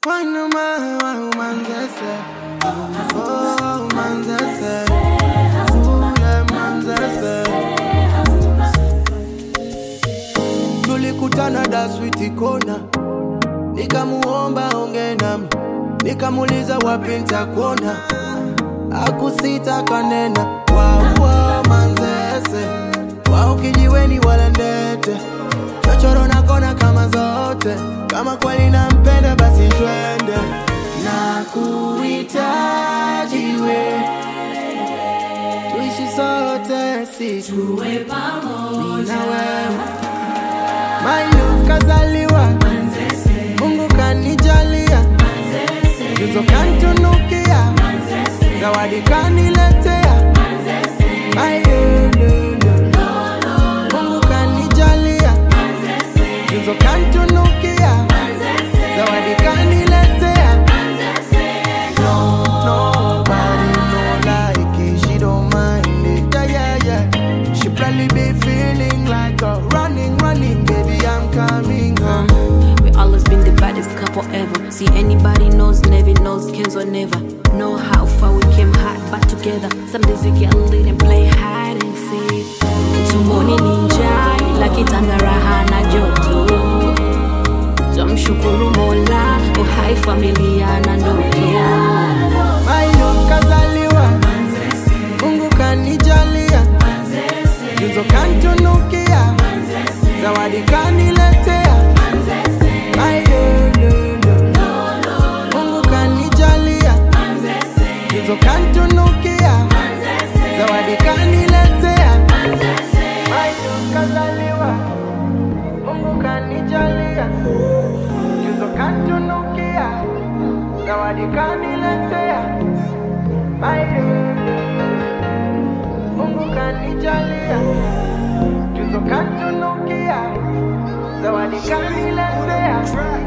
Tulikutana da sweet kona, nikamuomba onge nami, nikamuliza wapi nitakuona, akusita kanena wow manzese, wao kijiweni wala ndete, chochoro na kona kama zote, kama kweli nampenda basi twende, nakuhitaji we, tuishi sote siku tuwe pamoja, my love kazaliwa manzese, Mungu kanijalia manzese, Juzo kantunukia manzese, zawadi kaniletea manzese, my love Mungu kanijalia manzese, Juzo kantunukia manzese, zawadi kaniletea manzese. Nobody no like it, she don't mind it. Yeah. She probably be feeling like a running, baby, I'm coming home. We always been the baddest couple ever. See anybody knows, never knows, cares or never. Know how far we came hard but together. Some days we get lit and play hide and seek. Tumoni ninja, laki tangaraha na joto. Tumshukuru Mola, uhai familia na ndoto. My love kazaliwa Mungu kanijalia Juzo kantunukia zawadi kaniletea my love Mungu kanijalia Juzo kantunukia zawadi kaniletea my love kazaliwa Mungu kanijalia Juzo kantunukia zawadi kaniletea my love Mungu kanijalia Juzo kantunukia zawadi kaniletea